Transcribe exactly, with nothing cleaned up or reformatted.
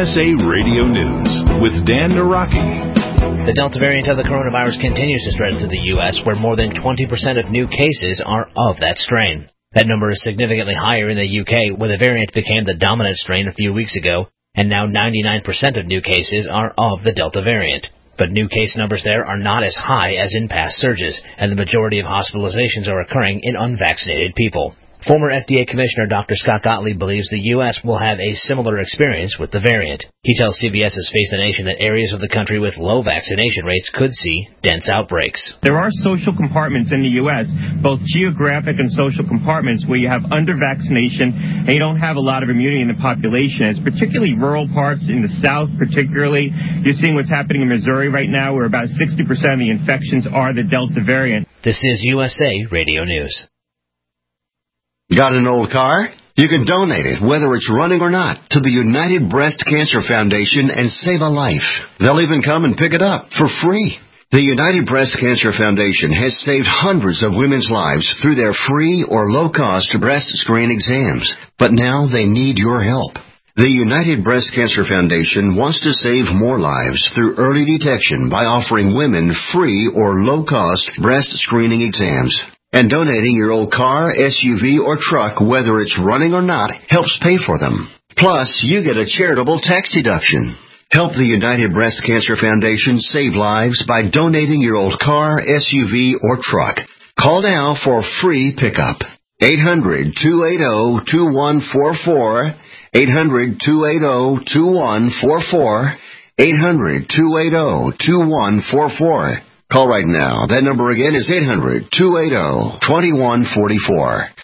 S A Radio News with Dan Naraki. The Delta variant of the coronavirus continues to spread through the U S, where more than twenty percent of new cases are of that strain. That number is significantly higher in the U K, where the variant became the dominant strain a few weeks ago, and now ninety-nine percent of new cases are of the Delta variant. But new case numbers there are not as high as in past surges, and the majority of hospitalizations are occurring in unvaccinated people. Former F D A Commissioner Doctor Scott Gottlieb believes the U S will have a similar experience with the variant. He tells C B S's Face the Nation that areas of the country with low vaccination rates could see dense outbreaks. There are social compartments in the U S, both geographic and social compartments, where you have under-vaccination and you don't have a lot of immunity in the population. It's particularly rural parts in the South, particularly. You're seeing what's happening in Missouri right now, where about sixty percent of the infections are the Delta variant. This is U S A Radio News. Got an old car? You can donate it, whether it's running or not, to the United Breast Cancer Foundation and save a life. They'll even come and pick it up for free. The United Breast Cancer Foundation has saved hundreds of women's lives through their free or low-cost breast screen exams. But now they need your help. The United Breast Cancer Foundation wants to save more lives through early detection by offering women free or low-cost breast screening exams. And donating your old car, S U V, or truck, whether it's running or not, helps pay for them. Plus, you get a charitable tax deduction. Help the United Breast Cancer Foundation save lives by donating your old car, S U V, or truck. Call now for free pickup. eight hundred, two eight zero, two one four four. eight hundred, two eight zero, two one four four. eight hundred, two eight zero, two one four four. Call right now. That number again is eight hundred, two eight zero, two one four four.